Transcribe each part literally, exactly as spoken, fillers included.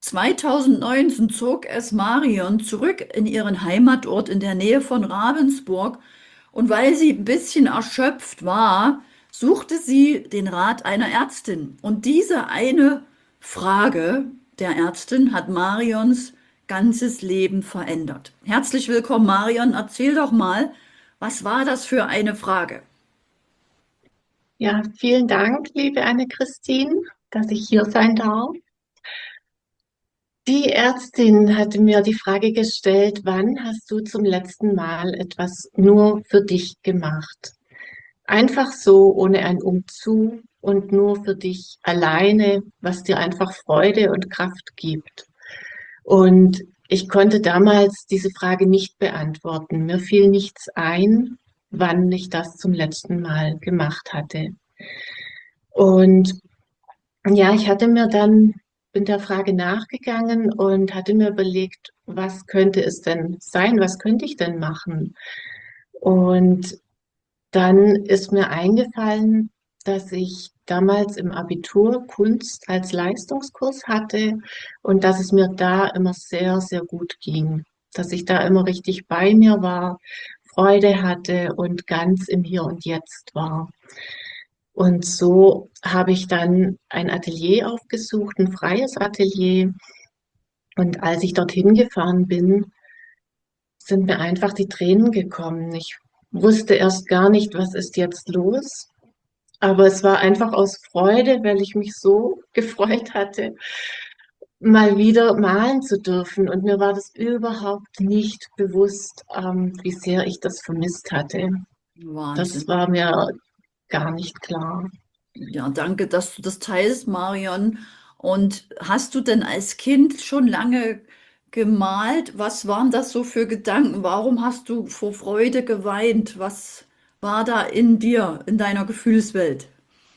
zweitausendneunzehn zog es Marion zurück in ihren Heimatort in der Nähe von Ravensburg und weil sie ein bisschen erschöpft war, suchte sie den Rat einer Ärztin. Und diese eine Frage der Ärztin hat Marions ganzes Leben verändert. Herzlich willkommen, Marion. Erzähl doch mal, was war das für eine Frage? Ja, vielen Dank, liebe Anne-Christine, dass ich hier sein darf. Die Ärztin hatte mir die Frage gestellt, wann hast du zum letzten Mal etwas nur für dich gemacht? Einfach so, ohne ein Umzu und nur für dich alleine, was dir einfach Freude und Kraft gibt. Und ich konnte damals diese Frage nicht beantworten. Mir fiel nichts ein, wann ich das zum letzten Mal gemacht hatte. Und ja, ich hatte mir dann, bin der Frage nachgegangen und hatte mir überlegt, was könnte es denn sein? Was könnte ich denn machen? Und dann ist mir eingefallen, dass ich damals im Abitur Kunst als Leistungskurs hatte und dass es mir da immer sehr, sehr gut ging, dass ich da immer richtig bei mir war, Freude hatte und ganz im Hier und Jetzt war. Und so habe ich dann ein Atelier aufgesucht, ein freies Atelier. Und als ich dorthin gefahren bin, sind mir einfach die Tränen gekommen. Ich wusste erst gar nicht, was ist jetzt los. Aber es war einfach aus Freude, weil ich mich so gefreut hatte, mal wieder malen zu dürfen. Und mir war das überhaupt nicht bewusst, ähm, wie sehr ich das vermisst hatte. Das Wahnsinn. war mir gar nicht klar. Ja, danke, dass du das teilst, Marion. Und hast du denn als Kind schon lange gemalt? Was waren das so für Gedanken? Warum hast du vor Freude geweint? Was war da in dir, in deiner Gefühlswelt?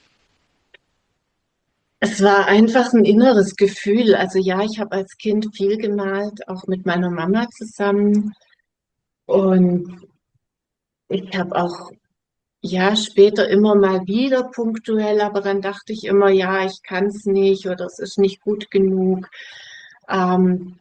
Es war einfach ein inneres Gefühl. Also ja, ich habe als Kind viel gemalt, auch mit meiner Mama zusammen. Und ich habe auch, ja, später immer mal wieder punktuell, aber dann dachte ich immer, ja, ich kann es nicht oder es ist nicht gut genug. Ähm,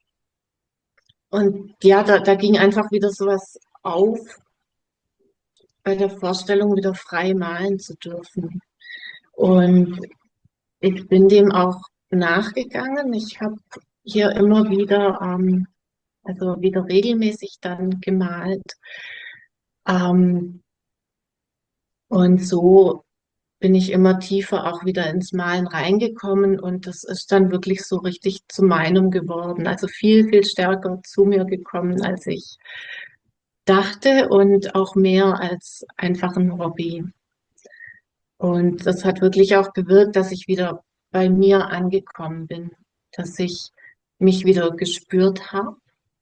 und ja, da, da ging einfach wieder sowas auf bei der Vorstellung, wieder frei malen zu dürfen. Und ich bin dem auch nachgegangen. Ich habe hier immer wieder ähm, also wieder regelmäßig dann gemalt. Ähm, und so bin ich immer tiefer auch wieder ins Malen reingekommen und das ist dann wirklich so richtig zu meinem geworden. Also viel, viel stärker zu mir gekommen, als ich dachte und auch mehr als einfach ein Hobby. Und das hat wirklich auch bewirkt, dass ich wieder bei mir angekommen bin, dass ich mich wieder gespürt habe.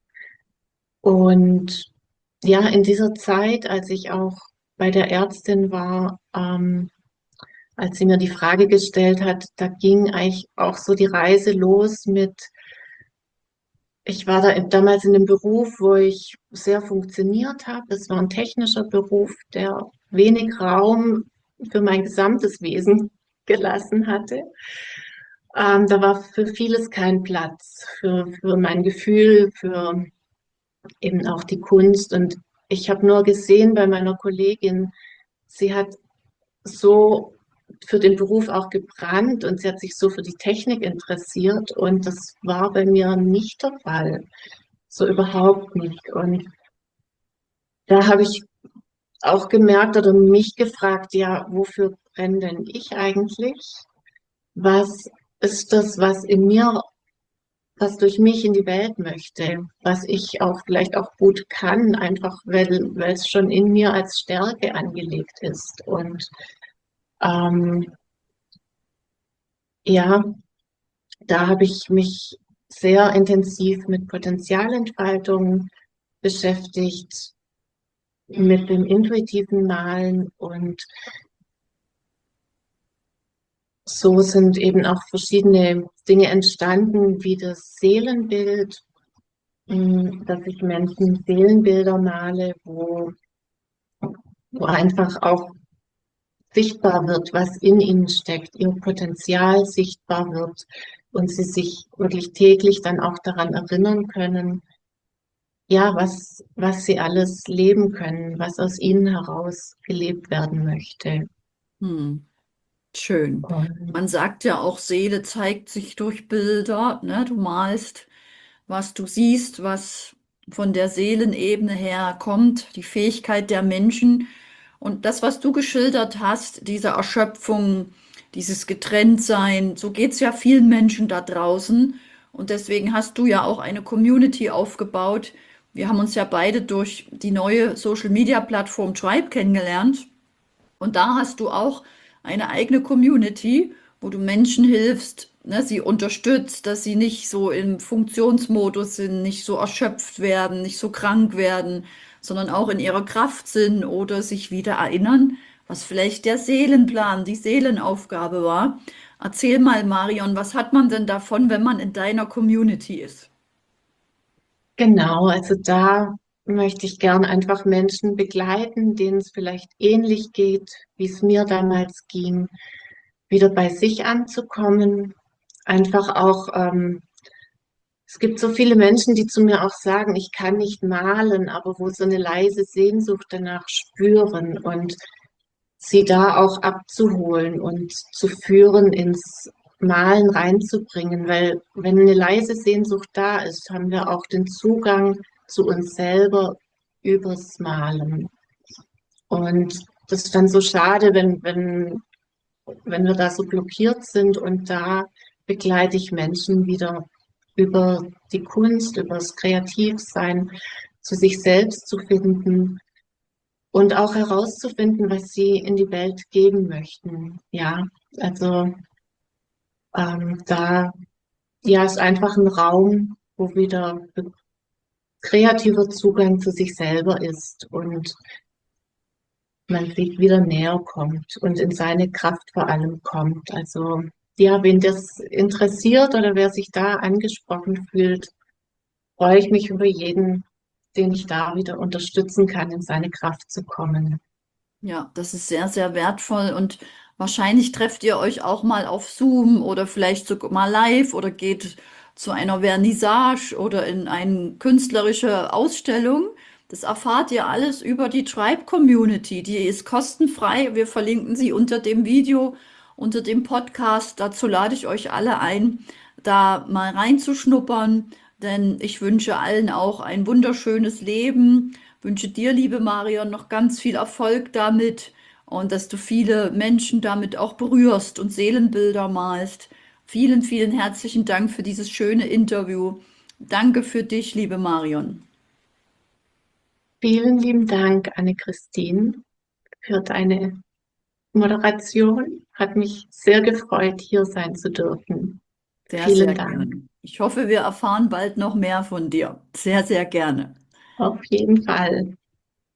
Und ja, in dieser Zeit, als ich auch bei der Ärztin war, ähm, als sie mir die Frage gestellt hat, da ging eigentlich auch so die Reise los mit, ich war da damals in einem Beruf, wo ich sehr funktioniert habe. Es war ein technischer Beruf, der wenig Raum für mein gesamtes Wesen gelassen hatte. Ähm, da war für vieles kein Platz, für, für mein Gefühl, für eben auch die Kunst. Und ich habe nur gesehen bei meiner Kollegin, sie hat so für den Beruf auch gebrannt und sie hat sich so für die Technik interessiert und das war bei mir nicht der Fall. So überhaupt nicht. Und da habe ich auch gemerkt oder mich gefragt, ja, wofür brenne denn ich eigentlich? Was ist das, was in mir, was durch mich in die Welt möchte, was ich auch vielleicht auch gut kann, einfach weil, weil es schon in mir als Stärke angelegt ist. Und ähm, ja, da habe ich mich sehr intensiv mit Potenzialentfaltung beschäftigt, mit dem intuitiven Malen und so sind eben auch verschiedene Dinge entstanden, wie das Seelenbild, mh, dass ich Menschen Seelenbilder male, wo, wo einfach auch sichtbar wird, was in ihnen steckt, ihr Potenzial sichtbar wird, und sie sich wirklich täglich dann auch daran erinnern können, ja, was, was sie alles leben können, was aus ihnen heraus gelebt werden möchte. Hm. Schön. Und Man sagt ja auch, Seele zeigt sich durch Bilder, ne? Du malst, was du siehst, was von der Seelenebene her kommt, die Fähigkeit der Menschen. Und das, was du geschildert hast, diese Erschöpfung, dieses Getrenntsein, so geht es ja vielen Menschen da draußen. Und deswegen hast du ja auch eine Community aufgebaut. Wir haben uns ja beide durch die neue Social-Media-Plattform Tribe kennengelernt. Und da hast du auch eine eigene Community, wo du Menschen hilfst, ne, sie unterstützt, dass sie nicht so im Funktionsmodus sind, nicht so erschöpft werden, nicht so krank werden, sondern auch in ihrer Kraft sind oder sich wieder erinnern, was vielleicht der Seelenplan, die Seelenaufgabe war. Erzähl mal, Marion, was hat man denn davon, wenn man in deiner Community ist? genau, also da möchte ich gern einfach Menschen begleiten, denen es vielleicht ähnlich geht, wie es mir damals ging, wieder bei sich anzukommen. Einfach auch, ähm, es gibt so viele Menschen, die zu mir auch sagen, ich kann nicht malen, aber wo so eine leise Sehnsucht danach spüren und sie da auch abzuholen und zu führen, ins Malen reinzubringen, weil wenn eine leise Sehnsucht da ist, haben wir auch den Zugang zu uns selber übers Malen. Und das ist dann so schade, wenn, wenn, wenn wir da so blockiert sind, und da begleite ich Menschen wieder über die Kunst, über das Kreativsein zu sich selbst zu finden und auch herauszufinden, was sie in die Welt geben möchten. Ja, also ähm, da ja ist einfach ein Raum, wo wieder kreativer Zugang zu sich selber ist und man sich wieder näher kommt und in seine Kraft vor allem kommt. Also ja, wen das interessiert oder wer sich da angesprochen fühlt, freue ich mich über jeden, den ich da wieder unterstützen kann, in seine Kraft zu kommen. Ja, das ist sehr, sehr wertvoll und wahrscheinlich trefft ihr euch auch mal auf Zoom oder vielleicht sogar mal live oder geht zu einer Vernissage oder in eine künstlerische Ausstellung. Das erfahrt ihr alles über die Tribe Community. Die ist kostenfrei. Wir verlinken sie unter dem Video, unter dem Podcast. Dazu lade ich euch alle ein, da mal reinzuschnuppern, denn ich wünsche allen auch ein wunderschönes Leben. Wünsche dir, liebe Marion, noch ganz viel Erfolg damit und dass du viele Menschen damit auch berührst und Seelenbilder malst. Vielen, vielen herzlichen Dank für dieses schöne Interview. Danke für dich, liebe Marion. Vielen lieben Dank, Anne-Christine, für deine Moderation. Hat mich sehr gefreut, hier sein zu dürfen. Sehr, Vielen sehr Dank. gerne. Ich hoffe, wir erfahren bald noch mehr von dir. Sehr, sehr gerne. Auf jeden Fall.